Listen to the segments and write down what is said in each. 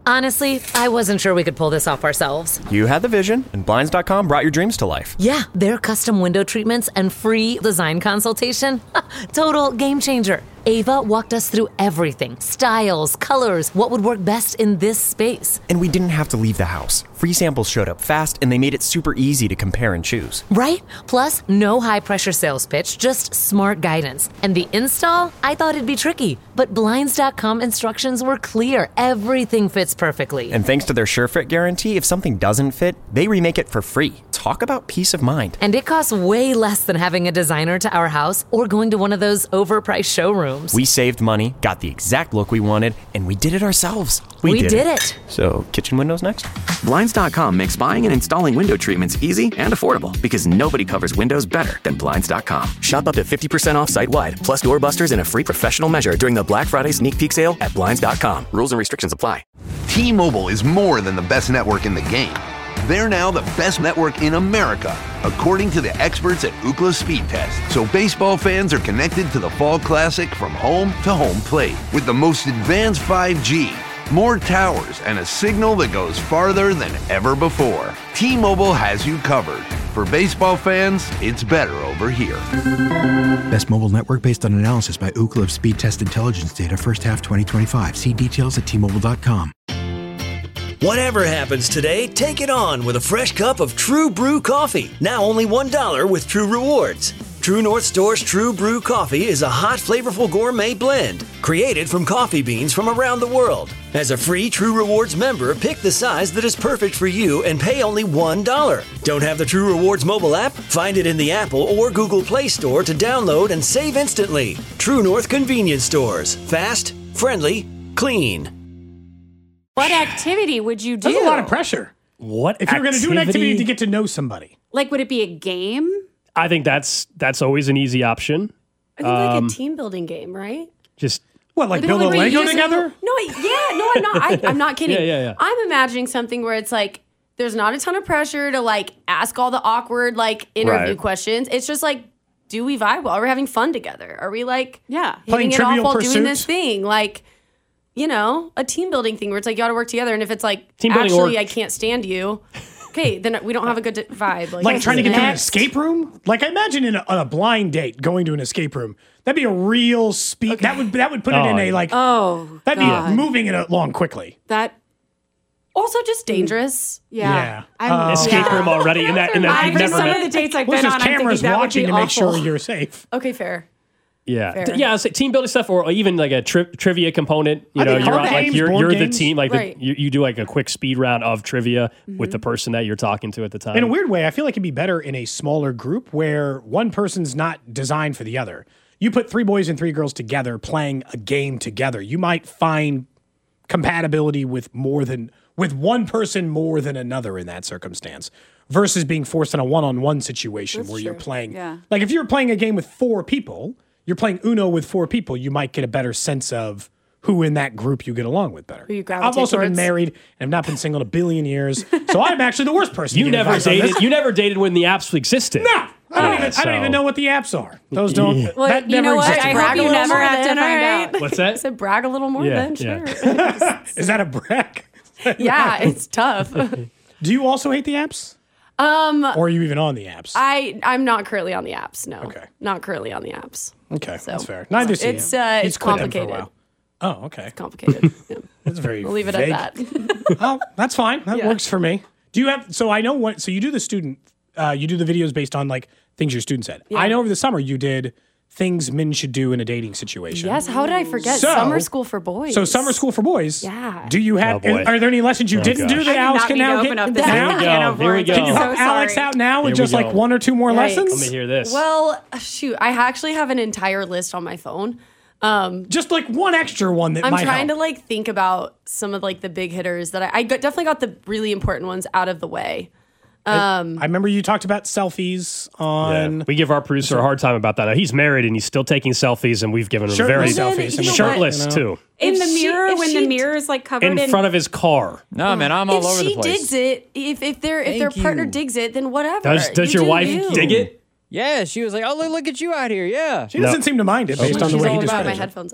Honestly, I wasn't sure we could pull this off ourselves. You had the vision, and Blinds.com brought your dreams to life. Yeah, their custom window treatments and free design consultation. Total game changer. Ava walked us through everything. Styles, colors, what would work best in this space. And we didn't have to leave the house. Free samples showed up fast, and they made it super easy to compare and choose. Right? Plus, no high-pressure sales pitch, just smart guidance. And the install? I thought it'd be tricky. But Blinds.com instructions were clear. Everything fits perfectly. And thanks to their SureFit guarantee, if something doesn't fit, they remake it for free. Talk about peace of mind. And it costs way less than having a designer to our house or going to one of those overpriced showrooms. We saved money, got the exact look we wanted, and we did it ourselves. We did it. So, kitchen windows next? Blinds.com makes buying and installing window treatments easy and affordable because nobody covers windows better than Blinds.com. Shop up to 50% off site-wide, plus doorbusters and a free professional measure during the Black Friday sneak peek sale at Blinds.com. Rules and restrictions apply. T-Mobile is more than the best network in the game. They're now the best network in America, according to the experts at Ookla Speed Test. So baseball fans are connected to the Fall Classic from home to home plate with the most advanced 5G, more towers, and a signal that goes farther than ever before. T-Mobile has you covered. For baseball fans, it's better over here. Best mobile network based on analysis by Ookla of Speed Test Intelligence data first half 2025. See details at T-Mobile.com. Whatever happens today, take it on with a fresh cup of True Brew coffee. Now only $1 with True Rewards. True North Store's True Brew coffee is a hot, flavorful gourmet blend created from coffee beans from around the world. As a free True Rewards member, pick the size that is perfect for you and pay only $1. Don't have the True Rewards mobile app? Find it in the Apple or Google Play Store to download and save instantly. True North Convenience Stores. Fast, friendly, clean. What activity would you do? That's a lot of pressure. What if you're going to do an activity to get to know somebody? Like, would it be a game? I think that's always an easy option. I think like a team building game, right? Just what, like build a Lego together? No, I'm not. I'm not kidding. Yeah. I'm imagining something where it's like there's not a ton of pressure to like ask all the awkward like interview questions. It's just like, do we vibe well? Are we having fun together? Are we like playing hitting it off Trivial while Pursuit? doing this thing? Like, you know, a team building thing where it's like you got to work together. And if it's like, Team building actually, or- I can't stand you. Okay, then we don't have a good vibe. Like trying to get to an next. escape room? Like I imagine on a blind date going to an escape room. That'd be a real speed. Okay. That would put it in a like. Oh, that'd be moving it along quickly. That also just dangerous. Yeah. Escape room already in that you've never some met. of the dates I've Well, been there's on, I'm cameras thinking that would watching be to make sure awful. you're safe. Okay, fair. Yeah, Fair. yeah. So team building stuff, or even like a trivia component. You I know, think you're card on, like games, you're board the games. team. Like Right. you do like a quick speed round of trivia with the person that you're talking to at the time. In a weird way, I feel like it'd be better in a smaller group where one person's not designed for the other. You put 3 boys and 3 girls together playing a game together. You might find compatibility with one person more than another in that circumstance versus being forced in a one-on-one situation where you're playing. Yeah. Like if you're playing a game with 4 people, you're playing Uno with 4 people, you might get a better sense of who in that group you get along with better. Who you gravitate I've also been towards. married and have not been single in a billion years, so I'm actually the worst person. you to get never advice on this. dated. You never dated when the apps existed. No, I don't even know what the apps are. Those don't. Well, that you never know what? existed. I hope brag a you little never more have to then, find all out. right? What's I that? said brag a little more Yeah, then, yeah. sure. Is that a brag? Yeah, it's tough. Do you also hate the apps? Or are you even on the apps? I'm not currently on the apps. No. Okay. Not currently on the apps. Okay, So, that's fair. Neither is he. It's He's quit them for a complicated. while. Oh, okay. Complicated. Yeah. That's very We'll leave it vague. at that. Oh, that's fine. That Yeah. works for me. Do you have? So I know what. So you do the student. You do the videos based on like things your student said. Yeah. I know over the summer you did things men should do in a dating situation. Yes. How did I forget? So- Summer school for boys. So summer school for boys. Yeah. Do you have? Oh, boy. Are there any lessons you didn't do gosh. that I Alex did can not now mean to get? open up this Here we can go. of Here we worms. go. Can you I'm help so Alex sorry. out now with Here we just like go. 1 or 2 more Yikes. lessons? Let me hear this. Well, shoot. I actually have an entire list on my phone. Just like one extra one that I'm might trying help. to like think about some of like the big hitters that definitely got the really important ones out of the way. I remember you talked about selfies on. Yeah. We give our producer a hard time about that. He's married and he's still taking selfies, and we've given him very Shirtless selfies. you know shirtless what? too, In If the she- mirror, if when she- the mirror is like covered in front of his car. No, man, I'm all If over the she place. digs it, if their partner digs it, then whatever. Does You your do wife you. dig it? Yeah, she was like, "Oh, look at you out here." Yeah. She doesn't seem to mind it based on the She's way he all about describes my it. headphones up.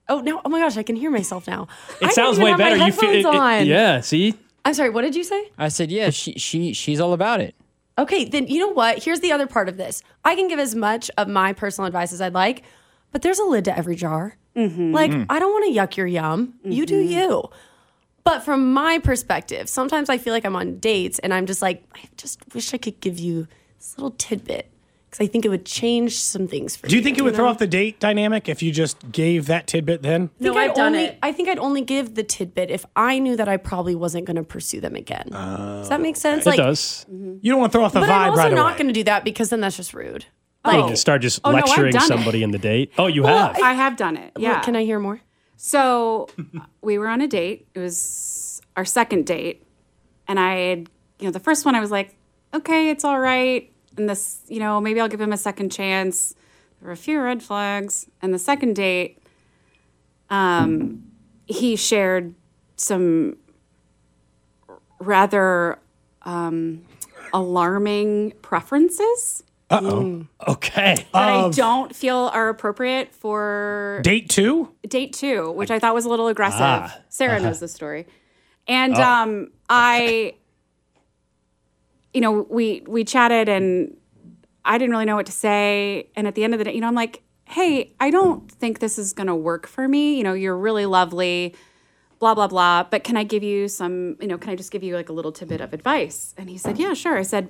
Oh, no. Oh my gosh, I can hear myself now. It sounds way better. You feel it. Yeah, see? I'm sorry, what did you say? I said, yeah, she's all about it. Okay, then you know what? Here's the other part of this. I can give as much of my personal advice as I'd like, but there's a lid to every jar. Like, I don't want to yuck your yum. You do you. But from my perspective, sometimes I feel like I'm on dates and I'm just like, I just wish I could give you this little tidbit because I think it would change some things for you. Do you think it would throw off the date dynamic if you just gave that tidbit then? No, I've done it. I think I'd only give the tidbit if I knew that I probably wasn't going to pursue them again. Does that make sense? It does. You don't want to throw off the vibe right away. But I'm also not going to do that because then that's just rude. Like, start just lecturing somebody in the date. Oh, you have? I have done it. Yeah. Can I hear more? So we were on a date. It was our second date. And I had, the first one I was like, okay, it's all right. And this, maybe I'll give him a second chance. There were a few red flags. And the second date, he shared some rather alarming preferences. Okay. That I don't feel are appropriate for date two, which I thought was a little aggressive. Sarah knows the story. And we chatted and I didn't really know what to say. And at the end of the day, I'm like, hey, I don't think this is going to work for me. You're really lovely, blah, blah, blah. But can I give you some, can I just give you like a little tidbit of advice? And he said, yeah, sure. I said,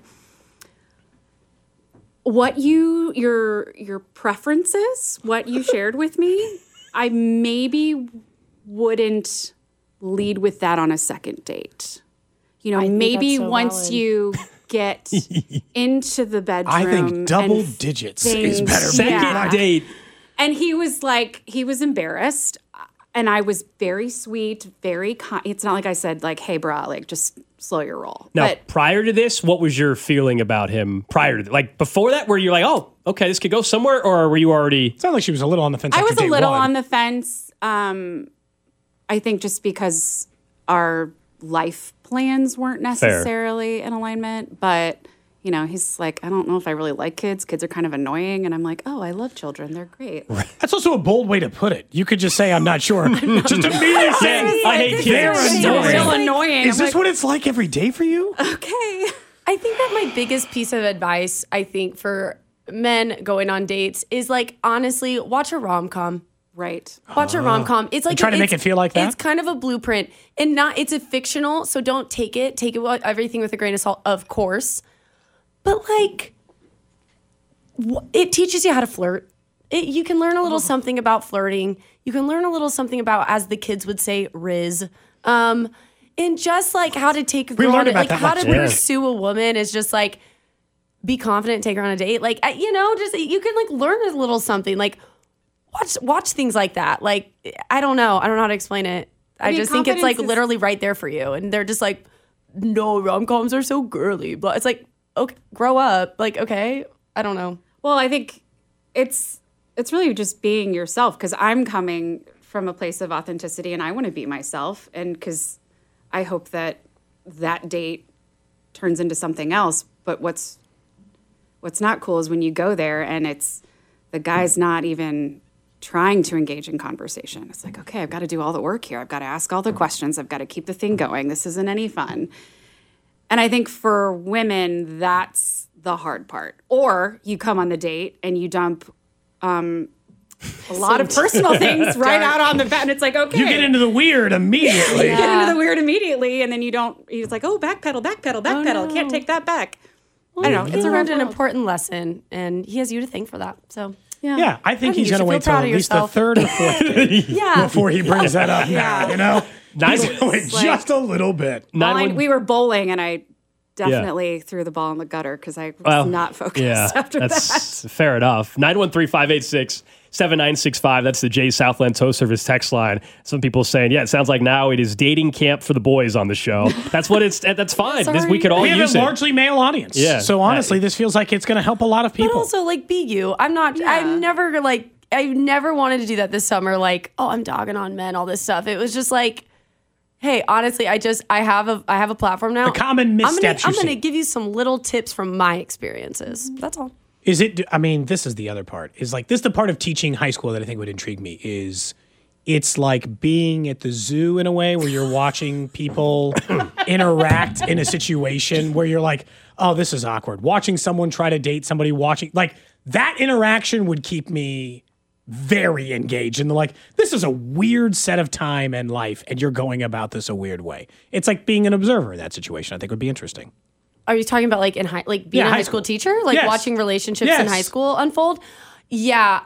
what your preferences, what you shared with me, I maybe wouldn't lead with that on a second date. Maybe once you get into the bedroom. I think double digits is better. Second date. And he was embarrassed. And I was very sweet, very kind. It's not like I said, like, hey, brah, like, just slow your roll. Now, prior to this, what was your feeling about him prior to like before that? Were you like, oh, okay, this could go somewhere? Or were you already? It sounded like she was a little on the fence. I was a little on the fence. I think just because our life plans weren't necessarily in alignment. But, he's like, I don't know if I really like kids. Kids are kind of annoying. And I'm like, oh, I love children. They're great. Right. That's also a bold way to put it. You could just say, I'm not sure. Just immediately say, I hate kids. They're Still annoying. Is this what it's like every day for you? Okay. I think that my biggest piece of advice, I think, for men going on dates is like, honestly, watch a rom-com. Right. Watch a rom-com. It's like trying to make it feel like that. It's kind of a blueprint, and it's a fictional, so don't take it everything with a grain of salt, of course. But like, it teaches you how to flirt. You can learn a little something about flirting. You can learn a little something about, as the kids would say, riz. And just like how to take a girl on it, like how to pursue a woman is just like be confident and take her on a date. Like, just you can like learn a little something. Like watch things like that. Like, I don't know how to explain it. I just think it's like literally right there for you. And they're just like, no, rom-coms are so girly. But it's like, okay, grow up. Like, okay, I don't know. Well, I think it's really just being yourself, because I'm coming from a place of authenticity and I want to be myself. And because I hope that date turns into something else. But what's not cool is when you go there and it's the guy's not even trying to engage in conversation. It's like, okay, I've got to do all the work here. I've got to ask all the questions. I've got to keep the thing going. This isn't any fun. And I think for women, that's the hard part. Or you come on the date and you dump a lot of personal things right out on the bed. And it's like, okay. You get into the weird immediately. You get into the weird immediately. And then it's like, oh, backpedal. No. Can't take that back. Well, I don't know. It's an important lesson. And he has you to thank for that. So, yeah. I think he's going to wait till at least the third or fourth date before he brings that up now, He's going to wait just a little bit. We were bowling and I definitely threw the ball in the gutter because I was not focused after that. That's fair enough. 913-586-7965. That's the Jay Southland Tow Service text line. Some people saying, it sounds like now it is dating camp for the boys on the show. That's what that's fine. We could all use it. We have a largely male audience. Yeah. So honestly, this feels like it's going to help a lot of people. But also, like, be you. I've never wanted to do that this summer. Like, oh, I'm dogging on men, all this stuff. It was just like, hey, honestly, I have a platform now. The common missteps I'm going to give you some little tips from my experiences. That's all. Is it, this is the other part. Is like, this is the part of teaching high school that I think would intrigue me is it's like being at the zoo in a way where you're watching people interact in a situation where you're like, oh, this is awkward. Watching someone try to date somebody, like that interaction would keep me very engaged in this is a weird set of time and life, and you're going about this a weird way. It's like being an observer in that situation. I think would be interesting. Are you talking about being a high school teacher? Yes. Watching relationships in high school unfold? Yeah,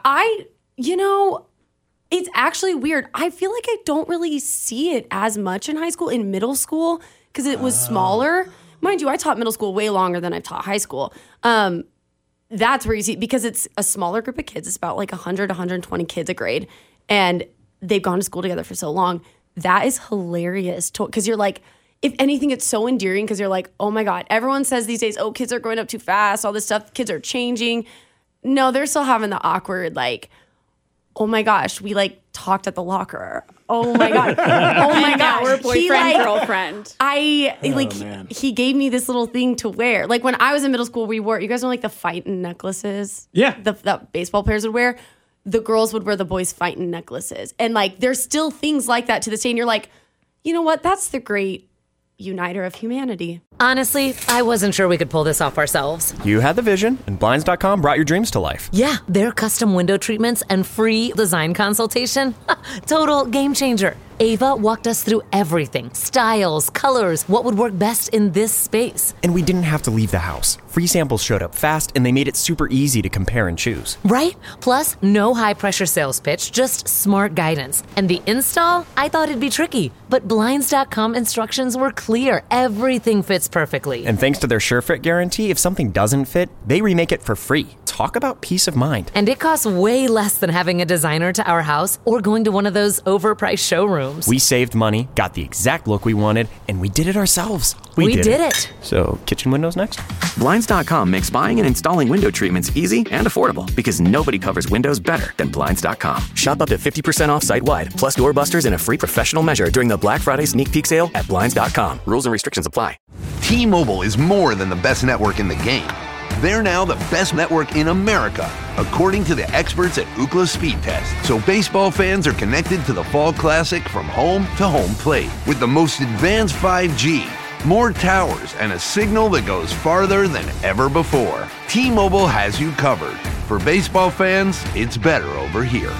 it's actually weird. I feel like I don't really see it as much in high school, in middle school, because it was smaller. Mind you, I taught middle school way longer than I've taught high school. That's where you see, because it's a smaller group of kids. It's about 100, 120 kids a grade. And they've gone to school together for so long. That is hilarious. Because you're like, if anything, it's so endearing because you're like, oh my God, everyone says these days, oh, kids are growing up too fast, all this stuff, kids are changing. No, they're still having the awkward, oh my gosh, we talked at the locker. Oh my God. Oh my gosh. We're boyfriend, girlfriend. He gave me this little thing to wear. When I was in middle school, we wore, you guys know the fighting necklaces? Yeah. That baseball players would wear? The girls would wear the boys' fighting necklaces. And there's still things like that to this day. And you're like, you know what? That's the great uniter of humanity. Honestly, I wasn't sure we could pull this off ourselves. You had the vision, and Blinds.com brought your dreams to life. Yeah, their custom window treatments and free design consultation. Total game changer. Ava walked us through everything. Styles, colors, what would work best in this space. And we didn't have to leave the house. Free samples showed up fast, and they made it super easy to compare and choose. Right? Plus, no high-pressure sales pitch, just smart guidance. And the install? I thought it'd be tricky. But Blinds.com instructions were clear. Everything fits perfectly. And thanks to their SureFit guarantee, if something doesn't fit, they remake it for free. Talk about peace of mind. And it costs way less than having a designer to our house or going to one of those overpriced showrooms. We saved money, got the exact look we wanted, and we did it ourselves. We did it. So, kitchen windows next? Blinds.com makes buying and installing window treatments easy and affordable because nobody covers windows better than Blinds.com. Shop up to 50% off site-wide, plus doorbusters and a free professional measure during the Black Friday sneak peek sale at Blinds.com. Rules and restrictions apply. T-Mobile is more than the best network in the game. They're now the best network in America, according to the experts at Ookla Speed Test. So baseball fans are connected to the Fall Classic from home to home plate with the most advanced 5G, more towers, and a signal that goes farther than ever before. T-Mobile has you covered. For baseball fans, it's better over here.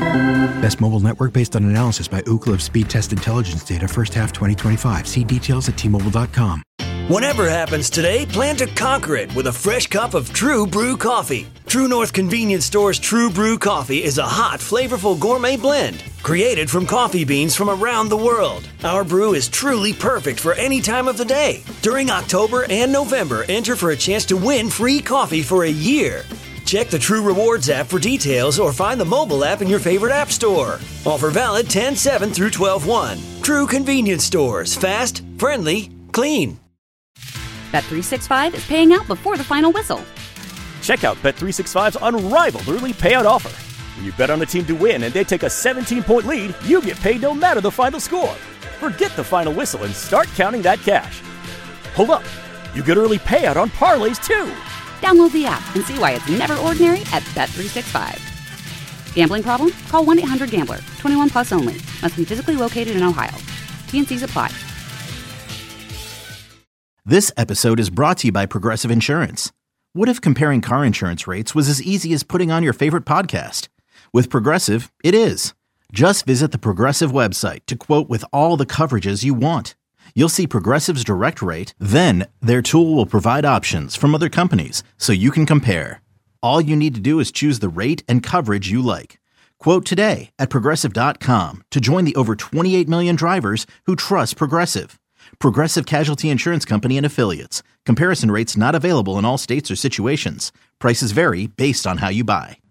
Best mobile network based on analysis by Ookla of Speed Test Intelligence data first half 2025. See details at T-Mobile.com. Whatever happens today, plan to conquer it with a fresh cup of True Brew coffee. True North Convenience Store's True Brew coffee is a hot, flavorful gourmet blend created from coffee beans from around the world. Our brew is truly perfect for any time of the day. During October and November, enter for a chance to win free coffee for a year. Check the True Rewards app for details or find the mobile app in your favorite app store. Offer valid 10/7 through 12/1. True Convenience Stores. Fast, friendly, clean. Bet365 is paying out before the final whistle. Check out Bet365's unrivaled early payout offer. When you bet on a team to win and they take a 17-point lead, you get paid no matter the final score. Forget the final whistle and start counting that cash. Hold up. You get early payout on parlays too. Download the app and see why it's never ordinary at Bet365. Gambling problem? Call 1-800-GAMBLER. 21 plus only. Must be physically located in Ohio. T&Cs apply. This episode is brought to you by Progressive Insurance. What if comparing car insurance rates was as easy as putting on your favorite podcast? With Progressive, it is. Just visit the Progressive website to quote with all the coverages you want. You'll see Progressive's direct rate, then their tool will provide options from other companies so you can compare. All you need to do is choose the rate and coverage you like. Quote today at Progressive.com to join the over 28 million drivers who trust Progressive. Progressive Casualty Insurance Company and Affiliates. Comparison rates not available in all states or situations. Prices vary based on how you buy.